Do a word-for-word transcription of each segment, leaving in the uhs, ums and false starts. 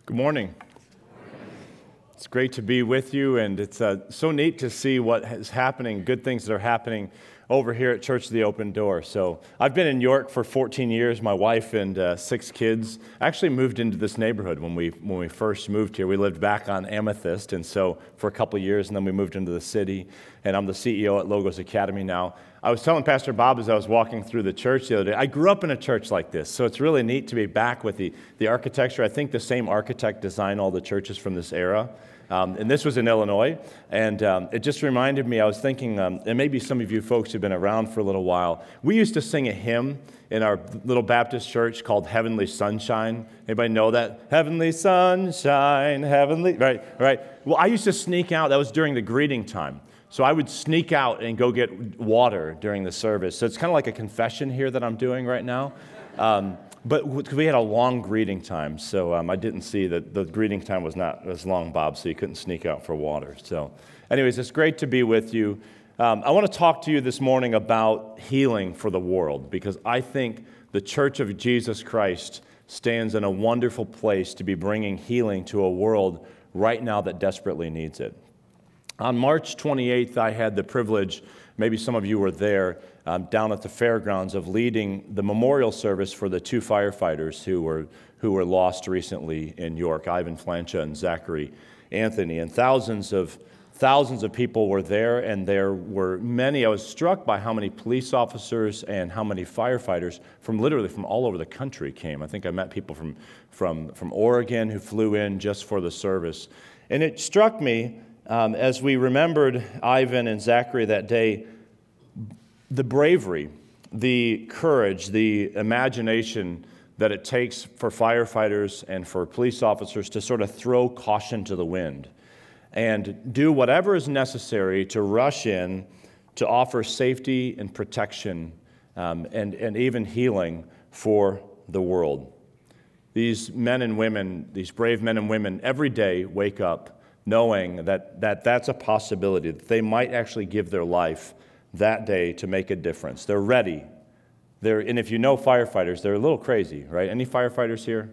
Good morning. It's great to be with you, and it's uh, so neat to see what is happening, good things that are happening over here at Church of the Open Door. So I've been in York for fourteen years. My wife and uh, six kids actually moved into this neighborhood when we when we first moved here. We lived back on Amethyst, and so for a couple of years, and then we moved into the city, and I'm the C E O at Logos Academy now. I was telling Pastor Bob as I was walking through the church the other day, I grew up in a church like this, so it's really neat to be back with the, the architecture. I think the same architect designed all the churches from this era. Um, and this was in Illinois, and um, it just reminded me, I was thinking, um, and maybe some of you folks have been around for a little while, we used to sing a hymn in our little Baptist church called Heavenly Sunshine. Anybody know that? Heavenly Sunshine, Heavenly, right, right. Well, I used to sneak out, that was during the greeting time. So I would sneak out and go get water during the service. So it's kind of like a confession here that I'm doing right now. Um, But we had a long greeting time, so um, I didn't see that the greeting time was not as long, Bob, so you couldn't sneak out for water. So anyways, it's great to be with you. Um, I want to talk to you this morning about healing for the world, because I think the Church of Jesus Christ stands in a wonderful place to be bringing healing to a world right now that desperately needs it. On March twenty-eighth, I had the privilege, maybe some of you were there, um, down at the fairgrounds of leading the memorial service for the two firefighters who were who were lost recently in York, Ivan Flancha and Zachary Anthony. And thousands of thousands of people were there, and there were many. I was struck by how many police officers and how many firefighters from literally from all over the country came. I think I met people from from from Oregon who flew in just for the service. And it struck me um, as we remembered Ivan and Zachary that day, the bravery, the courage, the imagination that it takes for firefighters and for police officers to sort of throw caution to the wind and do whatever is necessary to rush in to offer safety and protection um, and, and even healing for the world. These men and women, these brave men and women, every day wake up knowing that, that that's a possibility, that they might actually give their life that day to make a difference. They're ready. They're, and if you know firefighters, they're a little crazy, right? Any firefighters here?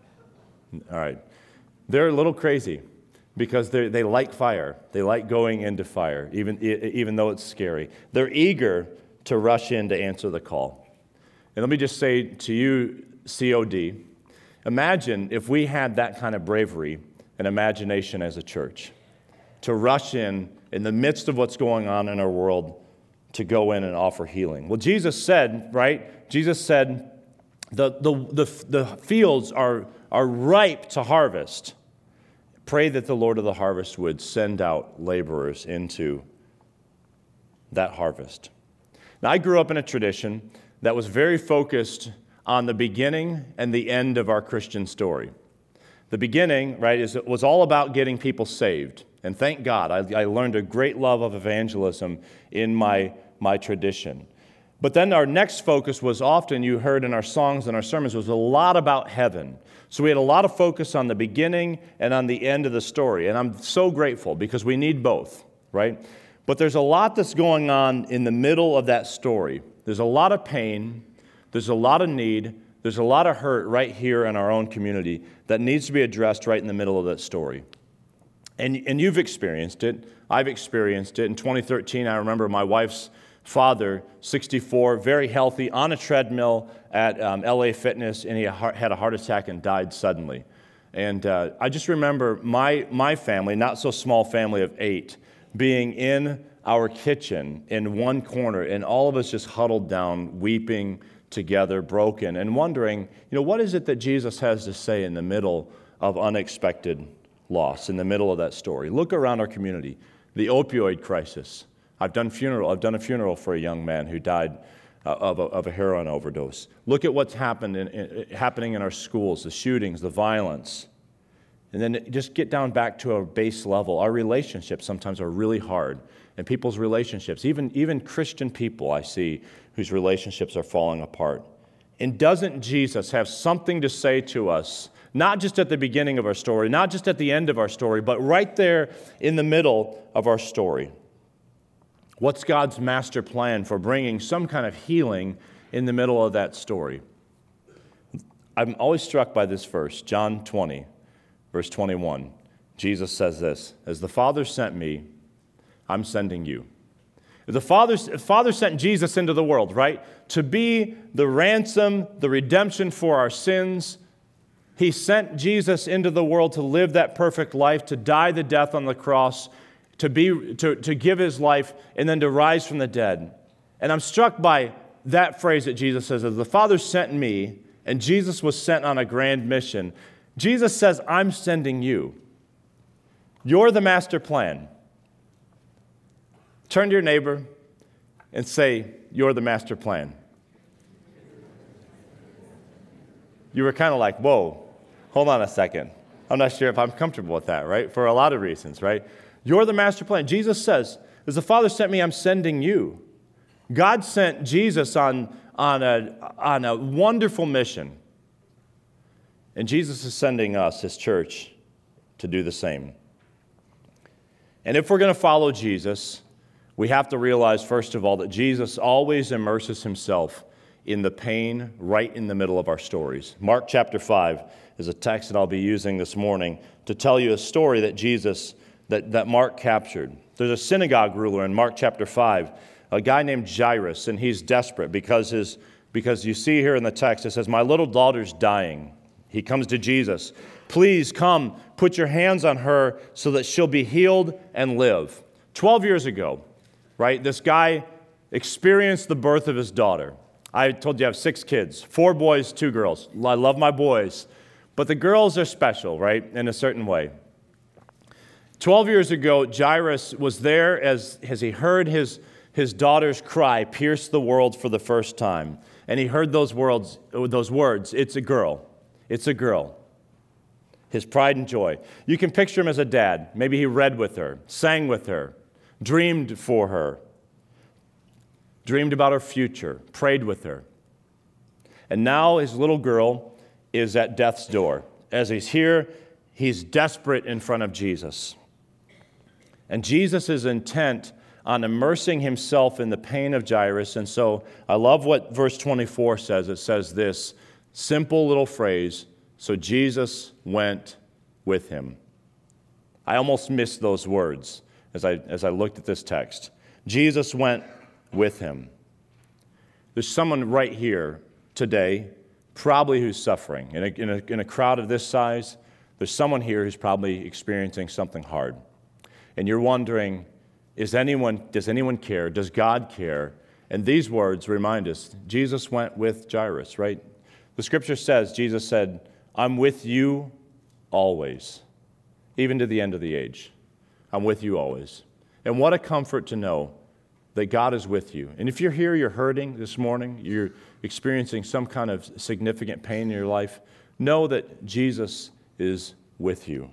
All right. They're a little crazy because they they like fire. They like going into fire, even, even though it's scary. They're eager to rush in to answer the call. And let me just say to you, C O D, imagine if we had that kind of bravery and imagination as a church, to rush in in the midst of what's going on in our world, to go in and offer healing. Well, Jesus said, right? Jesus said, the, the, the, the fields are, are ripe to harvest. Pray that the Lord of the harvest would send out laborers into that harvest. Now, I grew up in a tradition that was very focused on the beginning and the end of our Christian story. The beginning, right, is it was all about getting people saved. And thank God, I, I learned a great love of evangelism in my, my tradition. But then our next focus was often, you heard in our songs and our sermons, was a lot about heaven. So we had a lot of focus on the beginning and on the end of the story. And I'm so grateful because we need both, right? But there's a lot that's going on in the middle of that story. There's a lot of pain. There's a lot of need. There's a lot of hurt right here in our own community that needs to be addressed right in the middle of that story. And, and you've experienced it. I've experienced it. In twenty thirteen, I remember my wife's father, sixty-four, very healthy, on a treadmill at um, L A Fitness, and he had a heart attack and died suddenly. And uh, I just remember my, my family, not so small family of eight, being in our kitchen in one corner, and all of us just huddled down, weeping together, broken, and wondering, you know, what is it that Jesus has to say in the middle of unexpected loss, in the middle of that story? Look around our community. The opioid crisis. I've done funeral. I've done a funeral for a young man who died uh, of, a, of a heroin overdose. Look at what's happened in, in, happening in our schools, the shootings, the violence. And then just get down back to a base level. Our relationships sometimes are really hard. And people's relationships, even, even Christian people I see whose relationships are falling apart. And doesn't Jesus have something to say to us, not just at the beginning of our story, not just at the end of our story, but right there in the middle of our story? What's God's master plan for bringing some kind of healing in the middle of that story? I'm always struck by this verse, John twenty. Verse twenty-one, Jesus says this, "As the Father sent me, I'm sending you." The Father, Father sent Jesus into the world, right? To be the ransom, the redemption for our sins. He sent Jesus into the world to live that perfect life, to die the death on the cross, to be to, to give his life, and then to rise from the dead. And I'm struck by that phrase that Jesus says, "As the Father sent me," and Jesus was sent on a grand mission. Jesus says, "I'm sending you. You're the master plan." Turn to your neighbor and say, "You're the master plan." You were kind of like, whoa, hold on a second. I'm not sure if I'm comfortable with that, right? For a lot of reasons, right? You're the master plan. Jesus says, "As the Father sent me, I'm sending you." God sent Jesus on, on, a, on a wonderful mission. And Jesus is sending us, his church, to do the same. And if we're going to follow Jesus, we have to realize, first of all, that Jesus always immerses himself in the pain right in the middle of our stories. Mark chapter five is a text that I'll be using this morning to tell you a story that Jesus, that, that Mark captured. There's a synagogue ruler in Mark chapter five, a guy named Jairus, and he's desperate because his because you see here in the text, it says, "My little daughter's dying." He comes to Jesus. "Please come, put your hands on her so that she'll be healed and live." Twelve years ago, right, this guy experienced the birth of his daughter. I told you I have six kids, four boys, two girls. I love my boys, but the girls are special, right, in a certain way. Twelve years ago, Jairus was there as, as he heard his, his daughter's cry pierce the world for the first time. And he heard those words, those words, "It's a girl. It's a girl." His pride and joy. You can picture him as a dad. Maybe he read with her, sang with her, dreamed for her, dreamed about her future, prayed with her. And now his little girl is at death's door. As he's here, he's desperate in front of Jesus. And Jesus is intent on immersing himself in the pain of Jairus. And so I love what verse twenty-four says. It says this simple little phrase, "So Jesus went with him." I almost missed those words as I, as I looked at this text. Jesus went with him. There's someone right here today, probably who's suffering. In a, in, a, in a crowd of this size, there's someone here who's probably experiencing something hard. And you're wondering, is anyone, does anyone care? Does God care? And these words remind us, Jesus went with Jairus, right? The scripture says, Jesus said, "I'm with you always, even to the end of the age. I'm with you always." And what a comfort to know that God is with you. And if you're here, you're hurting this morning, you're experiencing some kind of significant pain in your life, know that Jesus is with you.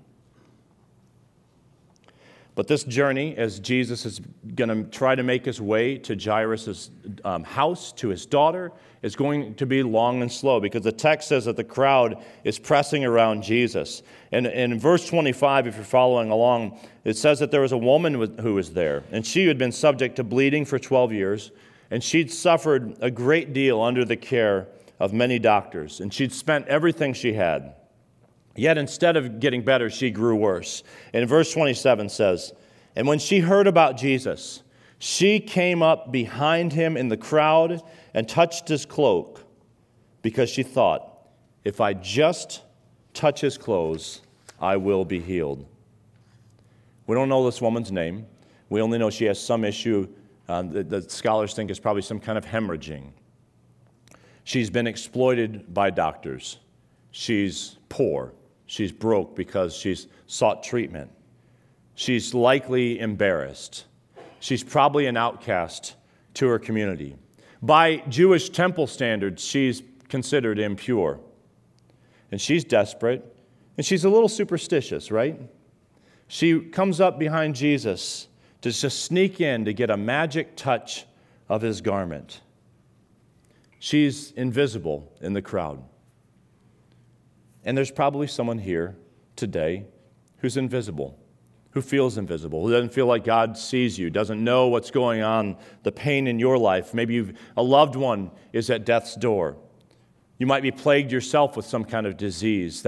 But this journey, as Jesus is going to try to make his way to Jairus' um, house, to his daughter, is going to be long and slow because the text says that the crowd is pressing around Jesus. And, and in verse twenty-five, if you're following along, it says that there was a woman who was there, and she had been subject to bleeding for twelve years, and she'd suffered a great deal under the care of many doctors, and she'd spent everything she had. Yet instead of getting better, she grew worse. And verse twenty-seven says, "And when she heard about Jesus, she came up behind him in the crowd and touched his cloak, because she thought, if I just touch his clothes, I will be healed." We don't know this woman's name. We only know she has some issue uh, that the scholars think is probably some kind of hemorrhaging. She's been exploited by doctors. She's poor. She's broke because she's sought treatment. She's likely embarrassed. She's probably an outcast to her community. By Jewish temple standards, she's considered impure. And she's desperate, and she's a little superstitious, right? She comes up behind Jesus to just sneak in to get a magic touch of his garment. She's invisible in the crowd. And there's probably someone here today who's invisible, who feels invisible, who doesn't feel like God sees you, doesn't know what's going on, the pain in your life. Maybe you've, a loved one is at death's door. You might be plagued yourself with some kind of disease that,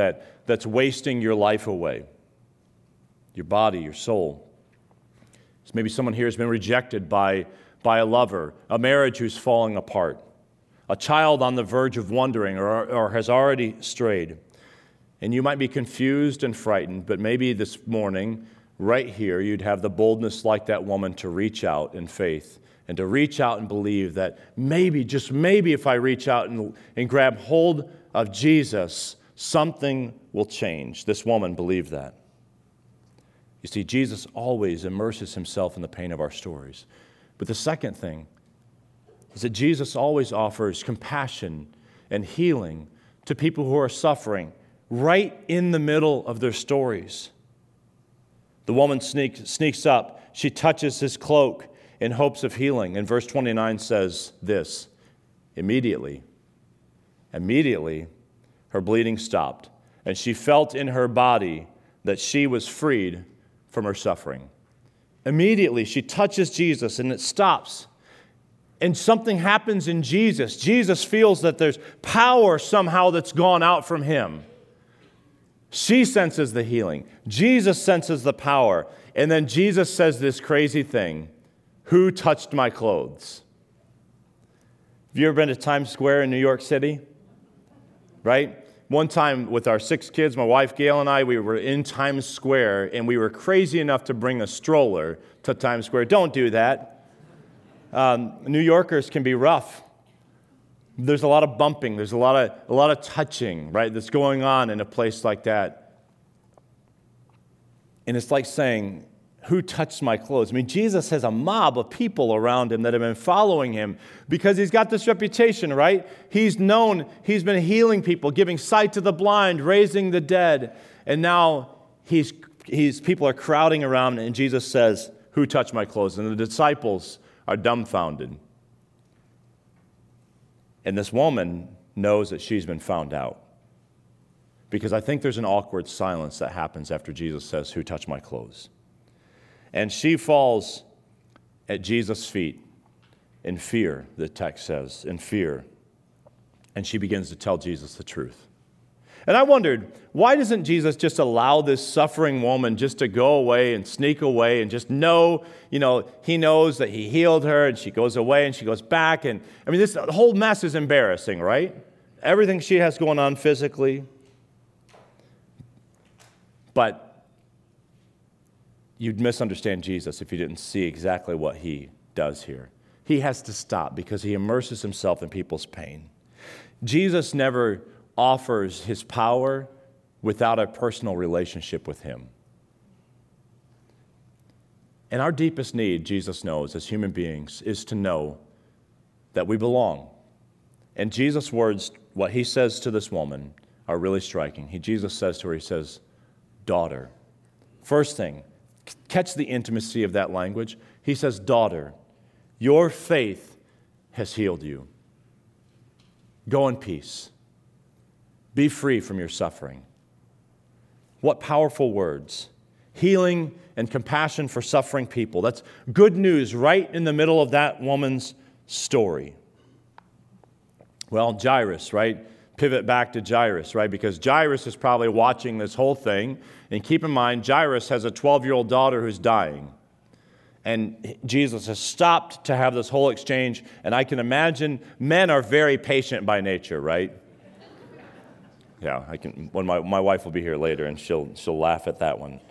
that's wasting your life away, your body, your soul. So maybe someone here has been rejected by, by a lover, a marriage who's falling apart, a child on the verge of wandering or, or has already strayed. And you might be confused and frightened, but maybe this morning, right here, you'd have the boldness like that woman to reach out in faith and to reach out and believe that maybe, just maybe if I reach out and, and grab hold of Jesus, something will change. This woman believed that. You see, Jesus always immerses himself in the pain of our stories. But the second thing is that Jesus always offers compassion and healing to people who are suffering right in the middle of their stories. The woman sneak, sneaks up. She touches his cloak in hopes of healing. And verse twenty-nine says this, immediately, immediately, her bleeding stopped, and she felt in her body that she was freed from her suffering. Immediately, she touches Jesus, and it stops. And something happens in Jesus. Jesus feels that there's power somehow that's gone out from him. She senses the healing. Jesus senses the power. And then Jesus says this crazy thing, "Who touched my clothes?" Have you ever been to Times Square in New York City? Right? One time with our six kids, my wife Gail and I, we were in Times Square, and we were crazy enough to bring a stroller to Times Square. Don't do that. Um, New Yorkers can be rough. There's a lot of bumping. There's a lot of a lot of touching, right, that's going on in a place like that. And it's like saying, "Who touched my clothes?" I mean, Jesus has a mob of people around him that have been following him because he's got this reputation, right? He's known, he's been healing people, giving sight to the blind, raising the dead. And now he's, he's people are crowding around, and Jesus says, "Who touched my clothes?" And the disciples are dumbfounded. And this woman knows that she's been found out. Because I think there's an awkward silence that happens after Jesus says, "Who touched my clothes?" And she falls at Jesus' feet in fear, the text says, in fear. And she begins to tell Jesus the truth. And I wondered, why doesn't Jesus just allow this suffering woman just to go away and sneak away and just know, you know, he knows that he healed her, and she goes away and she goes back. And I mean, this the whole mess is embarrassing, right? Everything she has going on physically. But you'd misunderstand Jesus if you didn't see exactly what he does here. He has to stop because he immerses himself in people's pain. Jesus never offers his power without a personal relationship with him. And our deepest need, Jesus knows, as human beings, is to know that we belong. And Jesus' words, what he says to this woman, are really striking. He, Jesus says to her, he says, "Daughter." First thing, catch the intimacy of that language. He says, "Daughter, your faith has healed you. Go in peace. Be free from your suffering." What powerful words. Healing and compassion for suffering people. That's good news right in the middle of that woman's story. Well, Jairus, right? Pivot back to Jairus, right? Because Jairus is probably watching this whole thing. And keep in mind, Jairus has a twelve-year-old daughter who's dying. And Jesus has stopped to have this whole exchange. And I can imagine men are very patient by nature, right? Yeah, I can. When my, my wife will be here later, and she'll she'll laugh at that one.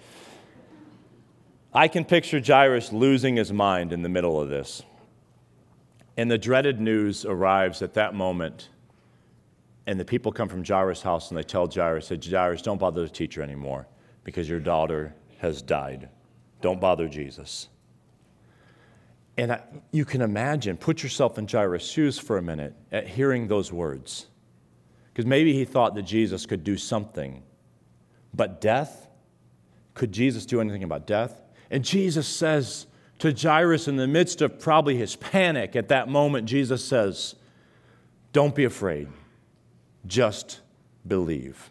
I can picture Jairus losing his mind in the middle of this. And the dreaded news arrives at that moment. And the people come from Jairus' house and they tell Jairus, say, "Jairus, don't bother the teacher anymore because your daughter has died. Don't bother Jesus." And I, you can imagine, put yourself in Jairus' shoes for a minute at hearing those words. Because maybe he thought that Jesus could do something. But death? Could Jesus do anything about death? And Jesus says to Jairus, in the midst of probably his panic at that moment, Jesus says, "Don't be afraid. Just believe."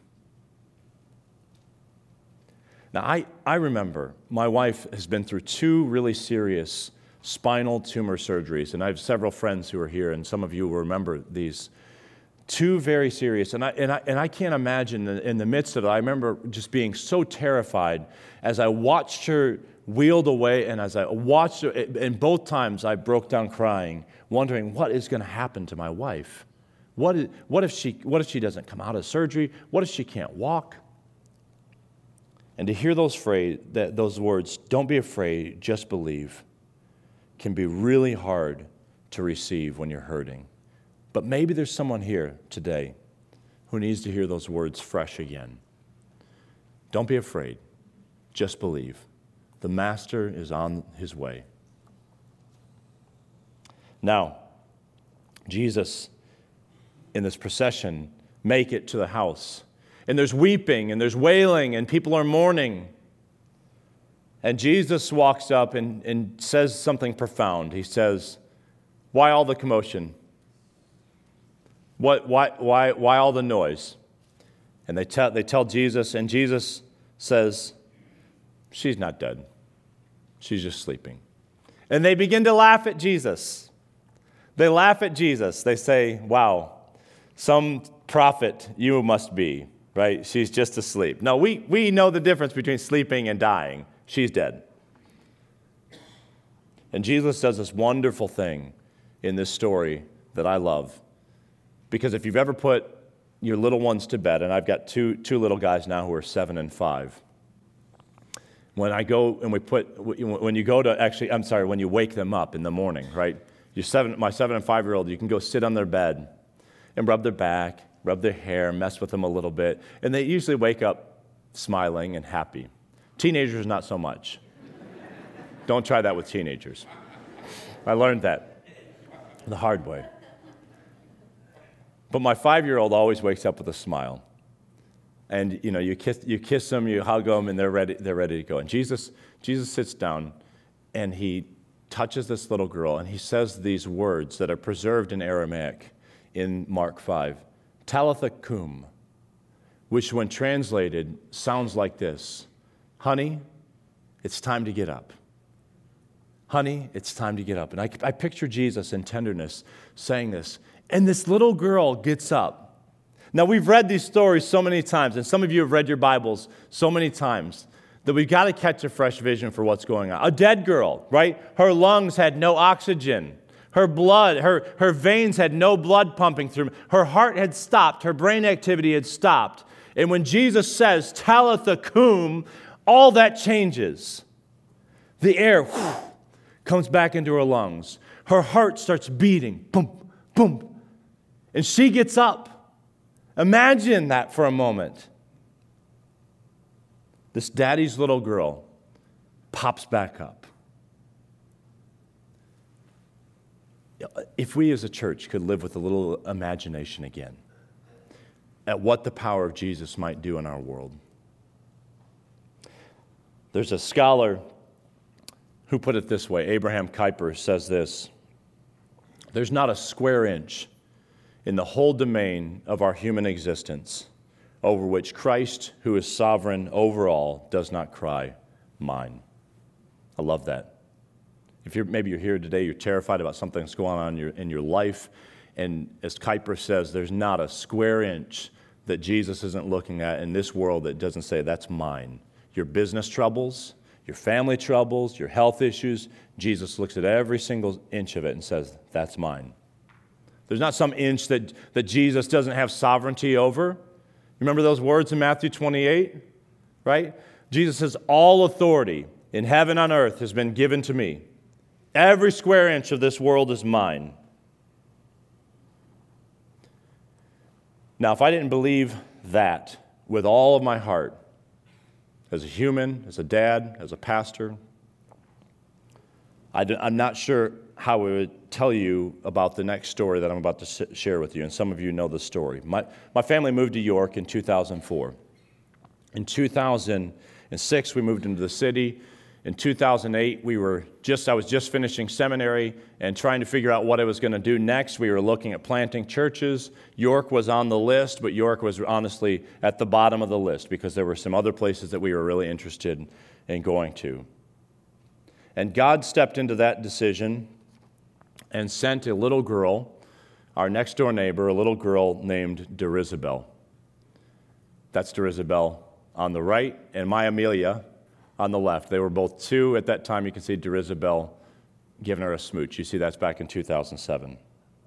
Now, I, I remember my wife has been through two really serious spinal tumor surgeries, and I have several friends who are here, and some of you will remember these. Two very serious. And I, and I, and I can't imagine in, in the midst of it, I remember just being so terrified as I watched her wheeled away, and as I watched her, and both times I broke down crying, wondering what is going to happen to my wife. What, is, what, if she, what if she doesn't come out of surgery? What if she can't walk? And to hear those, phrase, that, those words, don't be afraid, just believe, can be really hard to receive when you're hurting. But maybe there's someone here today who needs to hear those words fresh again. Don't be afraid, just believe. The Master is on his way. Now, Jesus, in this procession, make it to the house. And there's weeping, and there's wailing, and people are mourning. And Jesus walks up and, and says something profound. He says, why all the commotion? What, why, why, why all the noise? And they tell, they tell Jesus, and Jesus says, she's not dead. She's just sleeping. And they begin to laugh at Jesus. They laugh at Jesus. They say, wow, some prophet you must be, right? She's just asleep. No, we, we know the difference between sleeping and dying. She's dead. And Jesus does this wonderful thing in this story that I love. Because if you've ever put your little ones to bed, and I've got two, two little guys now who are seven and five, when I go and we put, when you go to actually, I'm sorry, when you wake them up in the morning, right? Your seven, my seven and five-year-old, you can go sit on their bed and rub their back, rub their hair, mess with them a little bit, and they usually wake up smiling and happy. Teenagers, not so much. Don't try that with teenagers. I learned that the hard way. But my five-year-old always wakes up with a smile. And, you know, you kiss, you kiss them, you hug them, and they're ready, they're ready to go. And Jesus, Jesus sits down, and he touches this little girl, and he says these words that are preserved in Aramaic in Mark five. Talitha cum, which when translated sounds like this. Honey, it's time to get up. Honey, it's time to get up. And I, I picture Jesus in tenderness saying this. And this little girl gets up. Now, we've read these stories so many times, and some of you have read your Bibles so many times, that we've got to catch a fresh vision for what's going on. A dead girl, right? Her lungs had no oxygen. Her blood, her, her veins had no blood pumping through. Her heart had stopped. Her brain activity had stopped. And when Jesus says, Talitha cum, all that changes. The air whew, comes back into her lungs. Her heart starts beating. Boom, boom. And she gets up. Imagine that for a moment. This daddy's little girl pops back up. If we as a church could live with a little imagination again at what the power of Jesus might do in our world. There's a scholar who put it this way. Abraham Kuyper says this. There's not a square inch in the whole domain of our human existence over which Christ, who is sovereign over all, does not cry, mine. I love that. If you're, maybe you're here today, you're terrified about something that's going on in your, in your life, and as Kuyper says, there's not a square inch that Jesus isn't looking at in this world that doesn't say, that's mine. Your business troubles, your family troubles, your health issues, Jesus looks at every single inch of it and says, that's mine. There's not some inch that, that Jesus doesn't have sovereignty over. Remember those words in Matthew twenty-eight, right? Jesus says, all authority in heaven and on earth has been given to me. Every square inch of this world is mine. Now, if I didn't believe that with all of my heart, as a human, as a dad, as a pastor, I I'm not sure how I would tell you about the next story that I'm about to share with you, and some of you know the story. My, my family moved to York in two thousand four. In two thousand six, we moved into the city. In two thousand eight, we were just I was just finishing seminary and trying to figure out what I was going to do next. We were looking at planting churches. York was on the list, but York was honestly at the bottom of the list because there were some other places that we were really interested in going to. And God stepped into that decision and sent a little girl our next door neighbor, a little girl named Derizabel. That's Derizabel on the right, and my Amelia on the left. They were both two at that time. You can see Derizabel giving her a smooch. You see that's back in two thousand seven.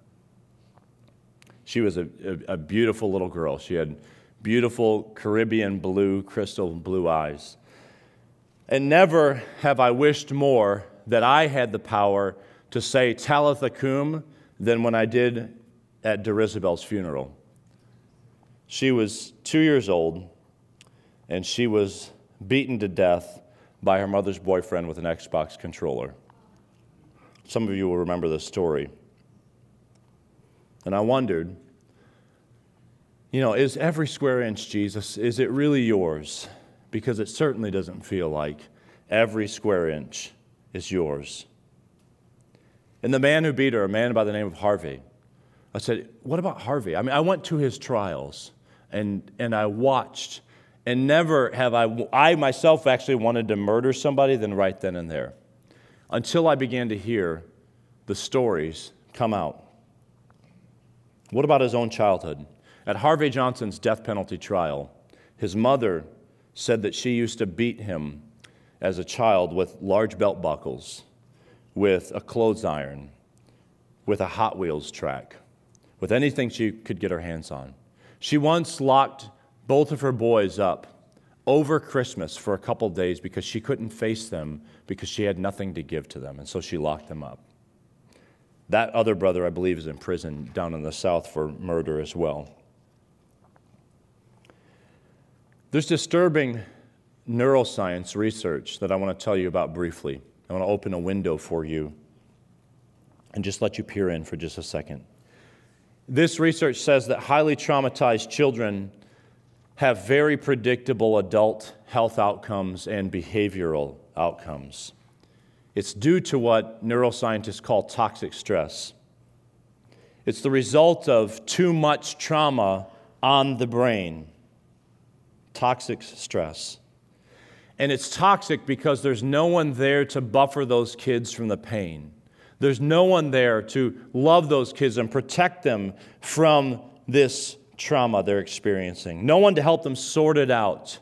She was a, a, a beautiful little girl. She had beautiful Caribbean blue, crystal blue eyes. And never have I wished more that I had the power to say Talitha Cum than when I did at Derizabel's funeral. She was two years old, and she was beaten to death by her mother's boyfriend with an Xbox controller. Some of you will remember this story. And I wondered, you know, is every square inch, Jesus, is it really yours? Because it certainly doesn't feel like every square inch is yours. And the man who beat her, a man by the name of Harvey, I said, what about Harvey? I mean, I went to his trials, and, and I watched, and never have I, I myself actually wanted to murder somebody than right then and there, until I began to hear the stories come out. What about his own childhood? At Harvey Johnson's death penalty trial, his mother said that she used to beat him as a child with large belt buckles, with a clothes iron, with a Hot Wheels track, with anything she could get her hands on. She once locked both of her boys up over Christmas for a couple days because she couldn't face them because she had nothing to give to them, and so she locked them up. That other brother, I believe, is in prison down in the South for murder as well. There's disturbing neuroscience research that I want to tell you about briefly. I want to open a window for you and just let you peer in for just a second. This research says that highly traumatized children have very predictable adult health outcomes and behavioral outcomes. It's due to what neuroscientists call toxic stress. It's the result of too much trauma on the brain. Toxic stress. And it's toxic because there's no one there to buffer those kids from the pain. There's no one there to love those kids and protect them from this trauma they're experiencing. No one to help them sort it out.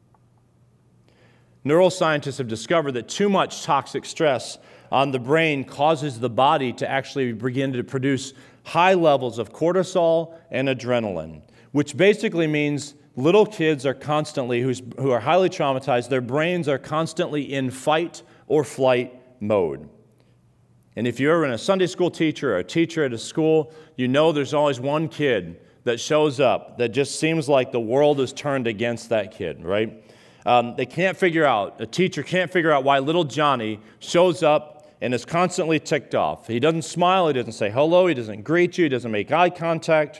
Neuroscientists have discovered that too much toxic stress on the brain causes the body to actually begin to produce high levels of cortisol and adrenaline, which basically means little kids are constantly, who's, who are highly traumatized, their brains are constantly in fight or flight mode. And if you're a Sunday school teacher or a teacher at a school, you know there's always one kid that shows up that just seems like the world is turned against that kid, right? Um, they can't figure out, a teacher can't figure out why little Johnny shows up and is constantly ticked off. He doesn't smile, he doesn't say hello, he doesn't greet you, he doesn't make eye contact.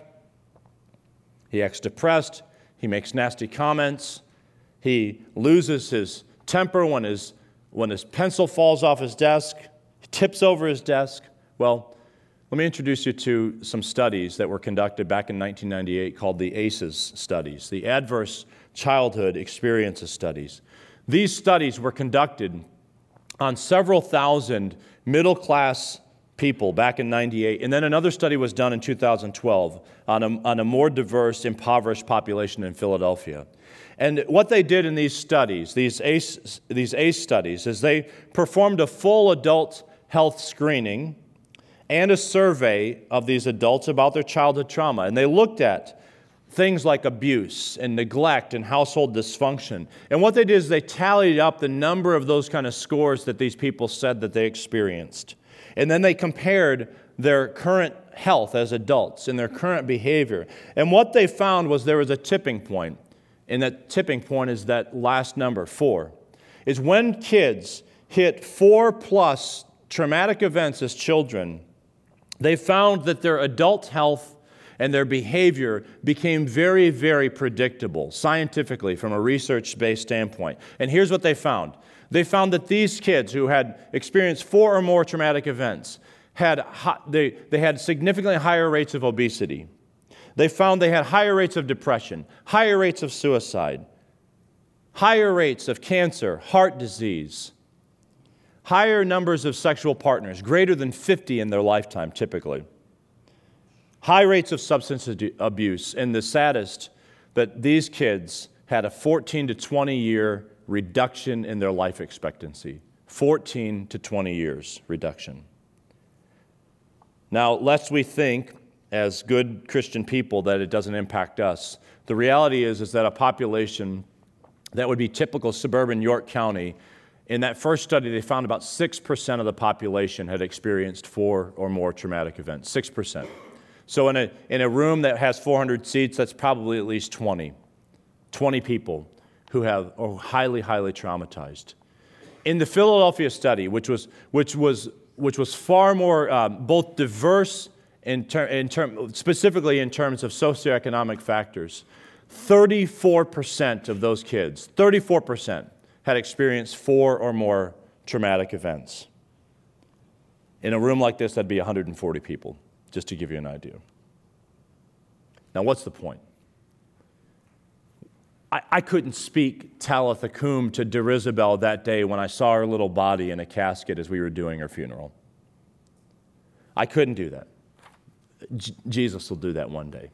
He acts depressed, he makes nasty comments, he loses his temper when his, when his pencil falls off his desk, he tips over his desk. Well, let me introduce you to some studies that were conducted back in nineteen ninety-eight called the A C Es studies, the Adverse Childhood Experiences studies. These studies were conducted on several thousand middle-class people back in ninety-eight, and then another study was done in two thousand twelve on a, on a more diverse, impoverished population in Philadelphia. And what they did in these studies, these A C Es, these A C E studies, is they performed a full adult health screening and a survey of these adults about their childhood trauma. And they looked at things like abuse and neglect and household dysfunction. And what they did is they tallied up the number of those kind of scores that these people said that they experienced. And then they compared their current health as adults and their current behavior. And what they found was there was a tipping point. And that tipping point is that last number, four. Is when kids hit four plus traumatic events as children, they found that their adult health and their behavior became very, very predictable, scientifically, from a research-based standpoint. And here's what they found. They found that these kids who had experienced four or more traumatic events had high, they, they had significantly higher rates of obesity. They found they had higher rates of depression, higher rates of suicide, higher rates of cancer, heart disease, higher numbers of sexual partners, greater than fifty in their lifetime, typically. High rates of substance abuse, and the saddest, that these kids had a fourteen to twenty year reduction in their life expectancy. fourteen to twenty years reduction. Now, lest we think, as good Christian people, that it doesn't impact us, the reality is, is that a population that would be typical suburban York County, in that first study, they found about six percent of the population had experienced four or more traumatic events, six percent. So in a, in a room that has four hundred seats, that's probably at least twenty, twenty people who have, are highly, highly traumatized. In the Philadelphia study, which was, which was, which was far more um, both diverse in, ter- in term, specifically in terms of socioeconomic factors, thirty-four percent of those kids, thirty-four percent, had experienced four or more traumatic events. In a room like this, that'd be one hundred forty people, just to give you an idea. Now, what's the point? I, I couldn't speak Talitha Kum to Derizabel that day when I saw her little body in a casket as we were doing her funeral. I couldn't do that. J- Jesus will do that one day.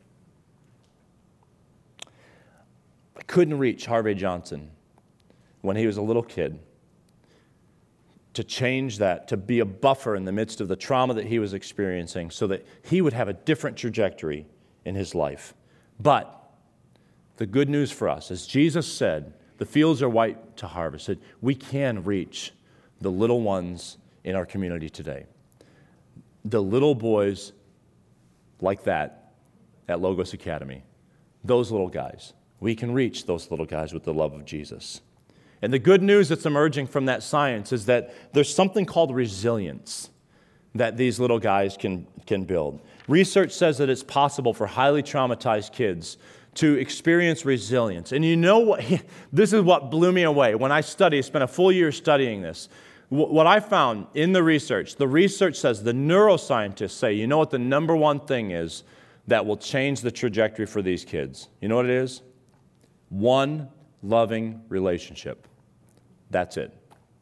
I couldn't reach Harvey Johnson when he was a little kid to change that, to be a buffer in the midst of the trauma that he was experiencing so that he would have a different trajectory in his life. But the good news for us, as Jesus said, the fields are white to harvest, that we can reach the little ones in our community today. The little boys like that at Logos Academy, those little guys. We can reach those little guys with the love of Jesus. And the good news that's emerging from that science is that there's something called resilience that these little guys can, can build. Research says that it's possible for highly traumatized kids to experience resilience. And you know what? This is what blew me away. When I studied, spent a full year studying this, what I found in the research, the research says, the neuroscientists say, you know what the number one thing is that will change the trajectory for these kids? You know what it is? One loving relationship. That's it.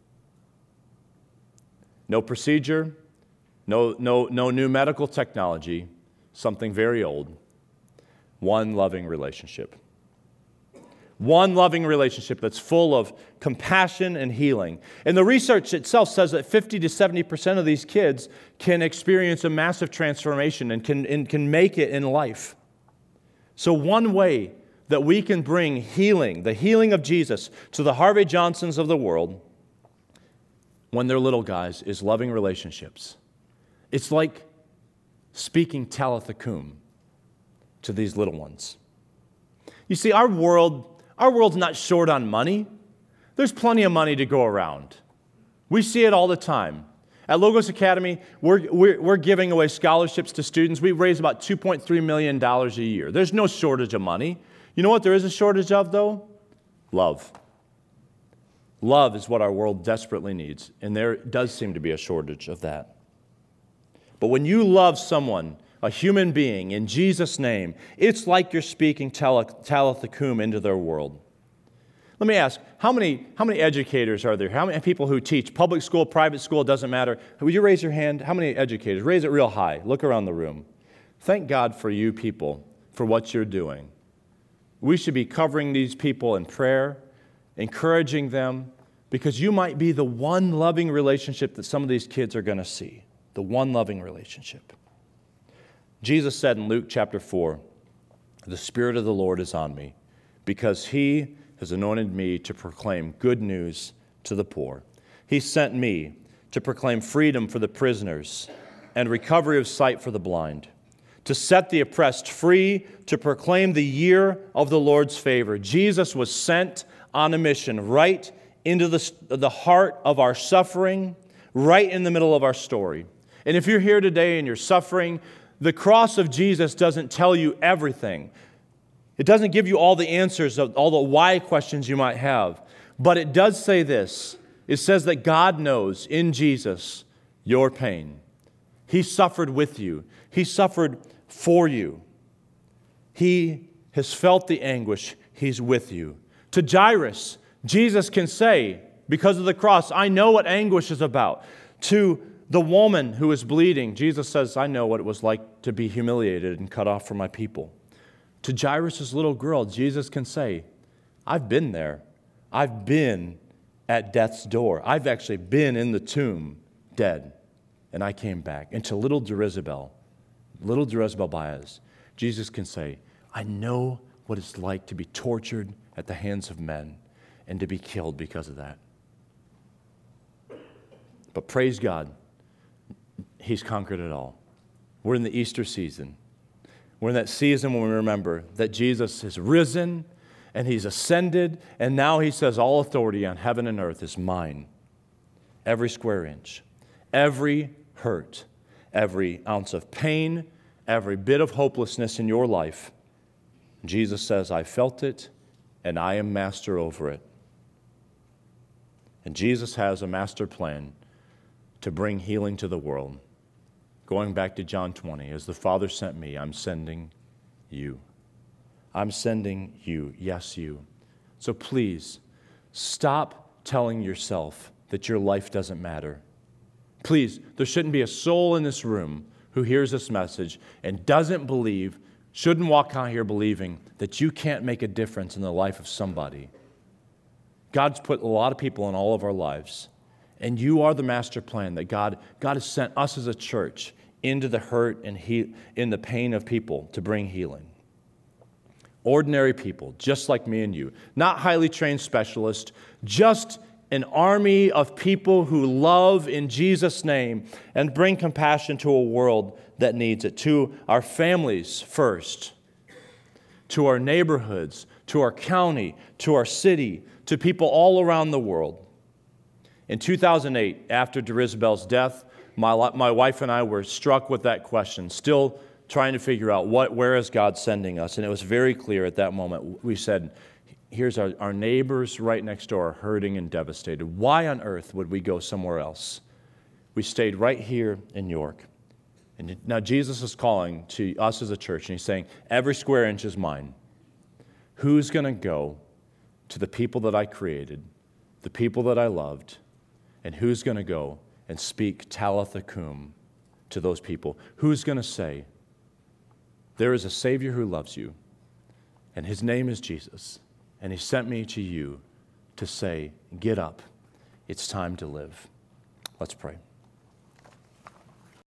No procedure, no, no, no new medical technology, something very old. One loving relationship. One loving relationship that's full of compassion and healing. And the research itself says that fifty to seventy percent of these kids can experience a massive transformation and can, and can make it in life. So one way that we can bring healing, the healing of Jesus, to the Harvey Johnsons of the world when they're little guys is loving relationships. It's like speaking Talitha Kum to these little ones. You see, our world, our world's not short on money. There's plenty of money to go around. We see it all the time. At Logos Academy, we're, we're, we're giving away scholarships to students. We raise about two point three million dollars a year. There's no shortage of money. You know what there is a shortage of, though? Love. Love is what our world desperately needs, and there does seem to be a shortage of that. But when you love someone, a human being, in Jesus' name, it's like you're speaking Talitha Kum into their world. Let me ask, how many, how many educators are there? How many people who teach? Public school, private school, it doesn't matter. Would you raise your hand? How many educators? Raise it real high. Look around the room. Thank God for you people, for what you're doing. We should be covering these people in prayer, encouraging them, because you might be the one loving relationship that some of these kids are going to see. The one loving relationship. Jesus said in Luke chapter four, "The Spirit of the Lord is on me, because He has anointed me to proclaim good news to the poor. He sent me to proclaim freedom for the prisoners and recovery of sight for the blind, to set the oppressed free, to proclaim the year of the Lord's favor." Jesus was sent on a mission right into the, the heart of our suffering, right in the middle of our story. And if you're here today and you're suffering, the cross of Jesus doesn't tell you everything. It doesn't give you all the answers of all the why questions you might have. But it does say this. It says that God knows in Jesus your pain. He suffered with you. He suffered for you. He has felt the anguish. He's with you. To Jairus, Jesus can say, because of the cross, I know what anguish is about. To the woman who is bleeding, Jesus says, I know what it was like to be humiliated and cut off from my people. To Jairus' little girl, Jesus can say, I've been there. I've been at death's door. I've actually been in the tomb, dead, and I came back. And to little Jerizabel, little Jerizabel Baez, Jesus can say, I know what it's like to be tortured at the hands of men and to be killed because of that. But praise God, He's conquered it all. We're in the Easter season. We're in that season when we remember that Jesus has risen and He's ascended, and now He says, all authority on heaven and earth is mine. Every square inch, every hurt, every ounce of pain, every bit of hopelessness in your life, Jesus says, I felt it, and I am master over it. And Jesus has a master plan to bring healing to the world. Going back to John twenty, as the Father sent me, I'm sending you. I'm sending you, yes, you. So please, stop telling yourself that your life doesn't matter. Please, there shouldn't be a soul in this room who hears this message and doesn't believe, shouldn't walk out here believing that you can't make a difference in the life of somebody. God's put a lot of people in all of our lives, and you are the master plan that God, God has sent us as a church into the hurt and he, in the pain of people to bring healing. Ordinary people, just like me and you, not highly trained specialists, just an army of people who love in Jesus' name and bring compassion to a world that needs it, to our families first, to our neighborhoods, to our county, to our city, to people all around the world. In two thousand eight, after Jerizabel's death, my, my wife and I were struck with that question, still trying to figure out what, where is God sending us? And it was very clear at that moment. We said, here's our, our neighbors right next door are hurting and devastated. Why on earth would we go somewhere else? We stayed right here in York. And now Jesus is calling to us as a church, and He's saying, every square inch is mine. Who's going to go to the people that I created, the people that I loved, and who's going to go and speak Talitha Kum to those people? Who's going to say, there is a Savior who loves you, and His name is Jesus, and He sent me to you to say, get up, it's time to live. Let's pray.